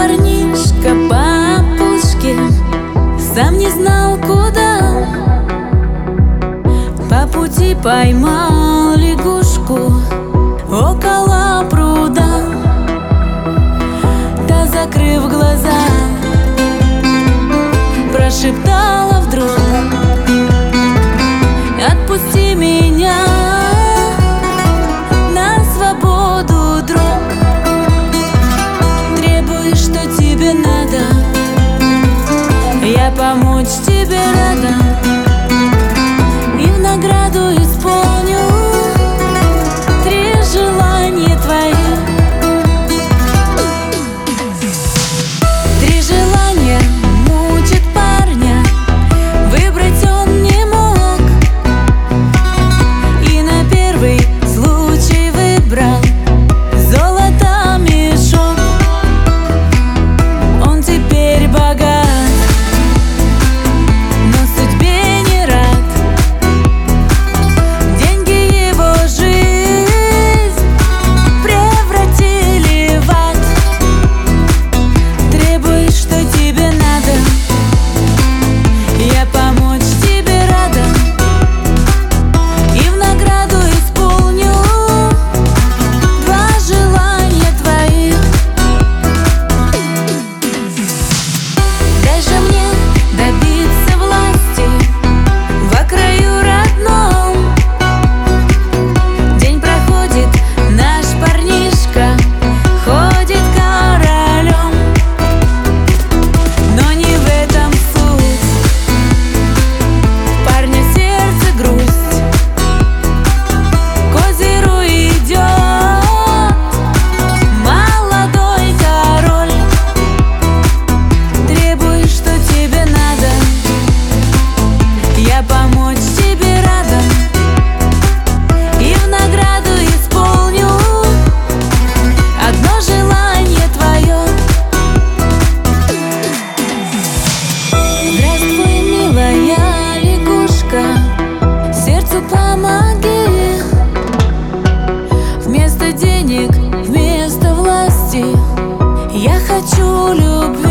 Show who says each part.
Speaker 1: парнишка по опушке, сам не знал куда. По пути поймал лягушку около пруда. Та, закрыв глаза, прошептала вдруг: отпусти меня на свободу, друг. Требуешь, что тебе надо, я помочь тебе рада, и в награду исполню 3 желания твои. 3 желания мучат парня, выбрать он не мог, и на первый случай выбрал золото мешок. Он теперь богат, но судьбе не рад. Деньги его жизнь превратили в ад. Требуешь, что тебе надо, я помочь тебе рада, и в награду исполню 2 желания твоих. Дай же мне добиться власти во краю родном. День проходит, наш парнишка ходит королем. Но не в этом суть, в парня сердце грусть. К озеру идет молодой король. Требуешь, что тебе надо, я помочь тебе рада, и в награду исполню 1 желание твое. Здравствуй, милая лягушка, сердцу помоги. Вместо денег, вместо власти я хочу любви.